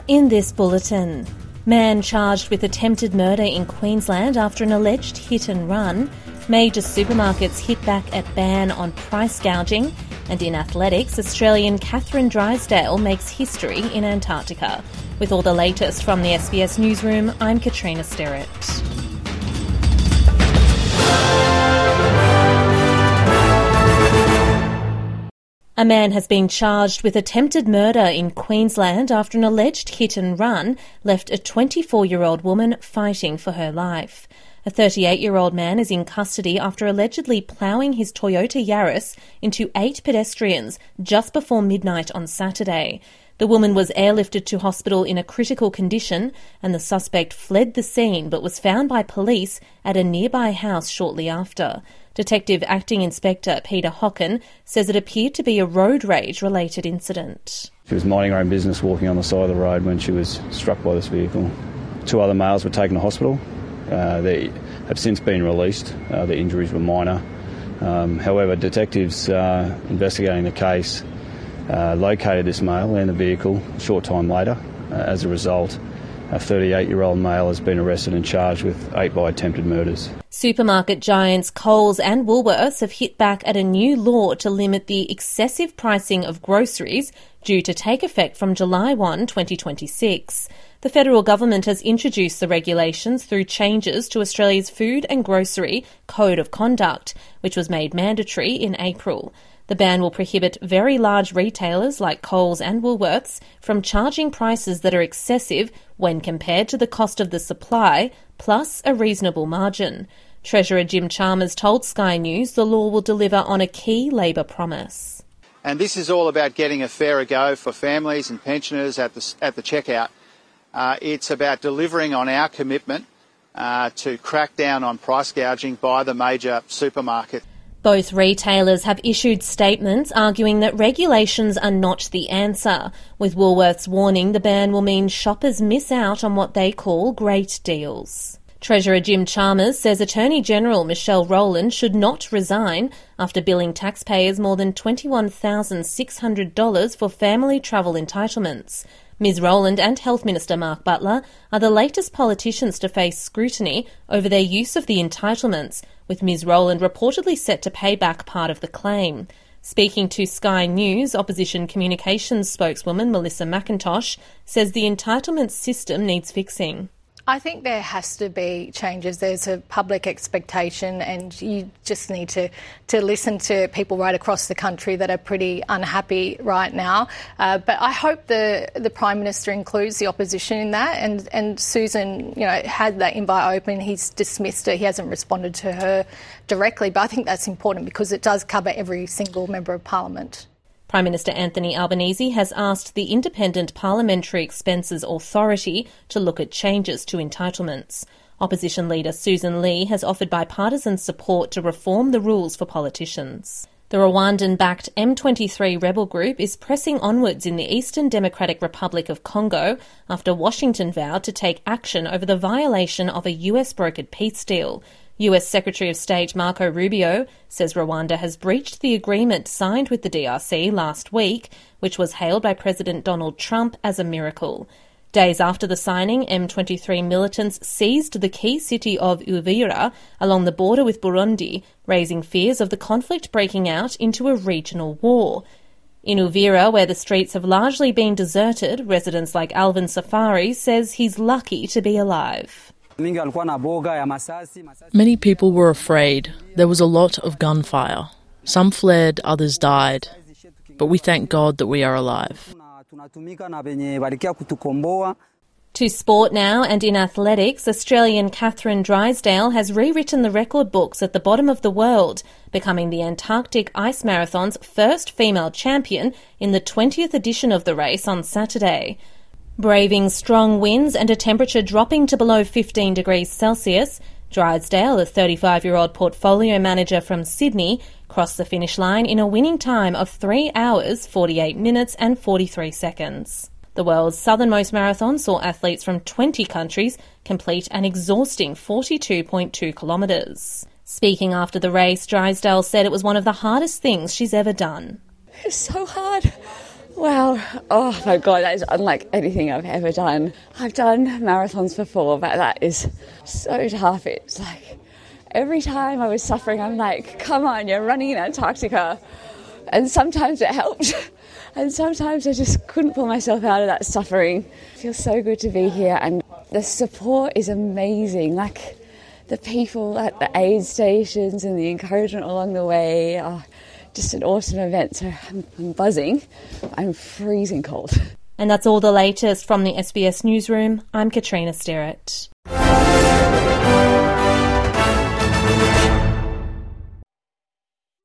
In this bulletin, man charged with attempted murder in Queensland after an alleged hit and run. Major supermarkets hit back at ban on price gouging. And in athletics, Australian Catherine Drysdale makes history in Antarctica. With all the latest from the SBS Newsroom, I'm Katrina Sterrett. A man has been charged with attempted murder in Queensland after an alleged hit and run left a 24-year-old woman fighting for her life. A 38-year-old man is in custody after allegedly ploughing his Toyota Yaris into 8 pedestrians just before midnight on Saturday. The woman was airlifted to hospital in a critical condition, and the suspect fled the scene but was found by police at a nearby house shortly after. Detective Acting Inspector Peter Hocken says it appeared to be a road rage-related incident. She was minding her own business, walking on the side of the road when she was struck by this vehicle. 2 other males were taken to hospital. They have since been released. The injuries were minor. However, detectives investigating the case located this male and the vehicle a short time later. As a result, a 38-year-old male has been arrested and charged with 8 by attempted murders. Supermarket giants Coles and Woolworths have hit back at a new law to limit the excessive pricing of groceries due to take effect from July 1, 2026. The federal government has introduced the regulations through changes to Australia's Food and Grocery Code of Conduct, which was made mandatory in April. The ban will prohibit very large retailers like Coles and Woolworths from charging prices that are excessive when compared to the cost of the supply, plus a reasonable margin. Treasurer Jim Chalmers told Sky News the law will deliver on a key Labor promise. And this is all about getting a fairer go for families and pensioners at the checkout. It's about delivering on our commitment to crack down on price gouging by the major supermarkets. Both retailers have issued statements arguing that regulations are not the answer, with Woolworths warning the ban will mean shoppers miss out on what they call great deals. Treasurer Jim Chalmers says Attorney General Michelle Rowland should not resign after billing taxpayers more than $21,600 for family travel entitlements. Ms Rowland and Health Minister Mark Butler are the latest politicians to face scrutiny over their use of the entitlements, with Ms Rowland reportedly set to pay back part of the claim. Speaking to Sky News, Opposition Communications spokeswoman Melissa McIntosh says the entitlement system needs fixing. I think there has to be changes. There's a public expectation, and you just need to listen to people right across the country that are pretty unhappy right now. But I hope the Prime Minister includes the opposition in that. And Susan, had that invite open. He's dismissed her. He hasn't responded to her directly. But I think that's important because it does cover every single member of Parliament. Prime Minister Anthony Albanese has asked the Independent Parliamentary Expenses Authority to look at changes to entitlements. Opposition leader Susan Lee has offered bipartisan support to reform the rules for politicians. The Rwandan-backed M23 rebel group is pressing onwards in the Eastern Democratic Republic of Congo after Washington vowed to take action over the violation of a US-brokered peace deal. US Secretary of State Marco Rubio says Rwanda has breached the agreement signed with the DRC last week, which was hailed by President Donald Trump as a miracle. Days after the signing, M23 militants seized the key city of Uvira along the border with Burundi, raising fears of the conflict breaking out into a regional war. In Uvira, where the streets have largely been deserted, residents like Alvin Safari says he's lucky to be alive. Many people were afraid. There was a lot of gunfire. Some fled, others died. But we thank God that we are alive. To sport now, and in athletics, Australian Catherine Drysdale has rewritten the record books at the bottom of the world, becoming the Antarctic Ice Marathon's first female champion in the 20th edition of the race on Saturday. Braving strong winds and a temperature dropping to below 15 degrees Celsius, Drysdale, a 35-year-old portfolio manager from Sydney, crossed the finish line in a winning time of 3 hours, 48 minutes and 43 seconds. The world's southernmost marathon saw athletes from 20 countries complete an exhausting 42.2 kilometres. Speaking after the race, Drysdale said it was one of the hardest things she's ever done. It's so hard. Wow. Oh my God, that is unlike anything I've ever done. I've done marathons before, but that is so tough. It's like every time I was suffering, I'm like, come on, you're running in Antarctica. And sometimes it helped. And sometimes I just couldn't pull myself out of that suffering. It feels so good to be here. And the support is amazing. Like the people at the aid stations and the encouragement along the way are just an awesome event. So I'm buzzing. I'm freezing cold. And that's all the latest from the SBS Newsroom. I'm Katrina Sterrett.